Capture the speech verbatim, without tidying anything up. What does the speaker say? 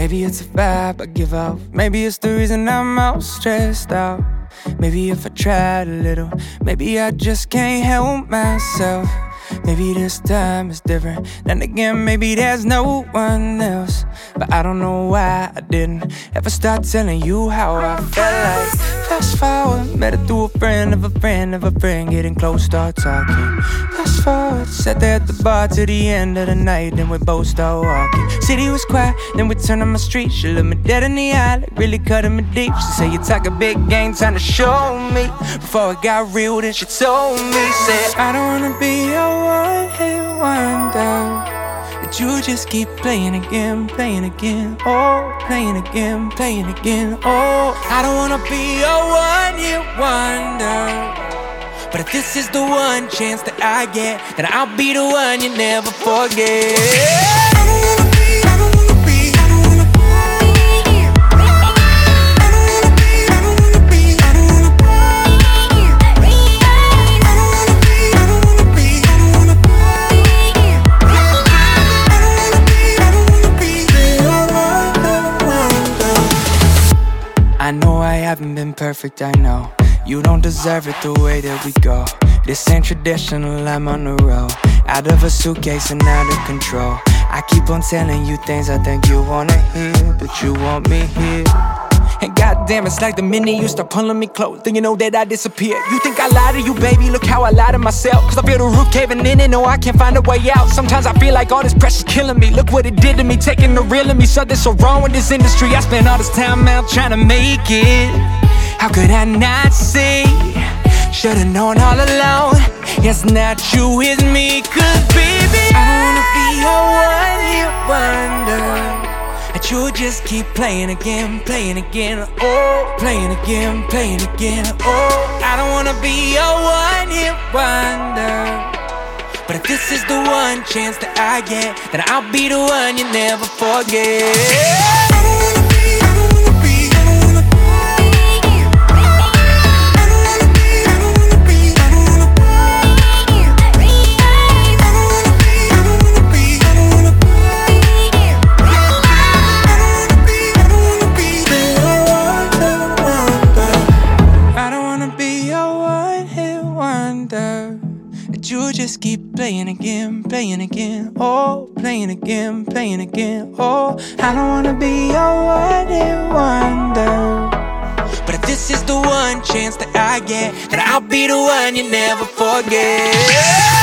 Maybe it's a vibe I give off. Maybe it's the reason I'm all stressed out. Maybe if I tried a little, maybe I just can't help myself. Maybe this time is different. Then again, maybe there's no one else. But I don't know why I didn't ever start telling you how I felt like. Fast forward, met her through a friend of a friend of a friend. Getting close, start talking. Fast forward, sat there at the bar to the end of the night. Then we both start walking. City was quiet, then we turned on my street. She looked me dead in the eye, like really cutting me deep. She said, you talk a big game, time to show me. Before it got real, then she told me, said, I don't wanna be your one-hit wonder, that you just keep playing again, playing again, oh, playing again, playing again, oh. I don't wanna be a one-hit wonder, but if this is the one chance that I get, then I'll be the one you never forget. I don't wanna be, I don't wanna be, I don't wanna be. I know I haven't been perfect, I know. You don't deserve it the way that we go. This ain't traditional, I'm on the road. Out of a suitcase and out of control. I keep on telling you things I think you wanna hear, but you want me here. And goddamn, it's like the minute you start pulling me close, then you know that I disappear. You think I lie to you, baby, look how I lie to myself. Cause I feel the roof caving in and know I can't find a way out. Sometimes I feel like all this pressure's killing me. Look what it did to me, taking the real of me. Something's so wrong with this industry. I spent all this time out trying to make it. How could I not see? Should've known all along. It's not you, it's me. Cause baby, I don't wanna be your one-hit wonder, that you just keep playing again, playing again, oh, playing again, playing again, oh. I don't wanna be your one-hit wonder, but if this is the one chance that I get, then I'll be the one you never forget. I don't wanna be, I don't wanna be, I don't wanna be. You just keep playing again, playing again, oh, playing again, playing again, oh. I don't wanna be your one-hit wonder, but if this is the one chance that I get, then I'll be the one you never forget.